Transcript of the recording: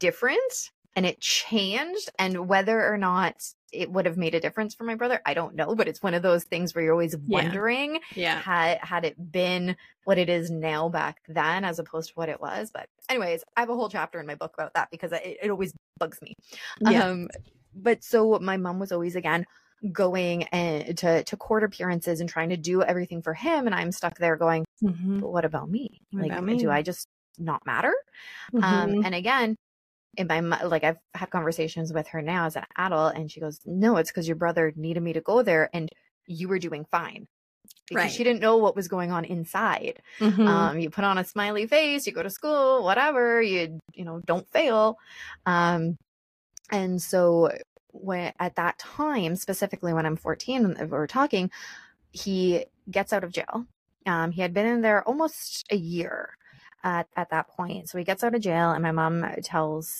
different and it changed, and whether or not it would have made a difference for my brother, I don't know, but it's one of those things where you're always wondering had it been what it is now back then as opposed to what it was. But anyways, I have a whole chapter in my book about that because it always bugs me. But so my mom was always, again, going to court appearances and trying to do everything for him, and I'm stuck there going, but what about me? Do I just not matter? And again, in my like, I've had conversations with her now as an adult, and she goes, no, it's because your brother needed me to go there and you were doing fine, because she didn't know what was going on inside. You put on a smiley face, you go to school, whatever, you don't fail. And so at that time, specifically when I'm 14, we're talking, he gets out of jail. He had been in there almost a year at that point. So he gets out of jail, and my mom tells